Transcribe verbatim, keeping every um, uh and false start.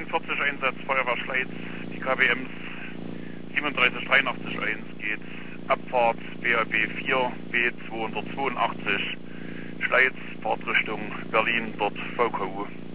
einundvierzig Einsatz Feuerwehr Schleiz, die K W Ms siebenunddreißig dreiundachtzig eins geht, Abfahrt B A B vier B zweihundertzweiundachtzig, Schleiz, Fahrtrichtung Berlin, dort V K U.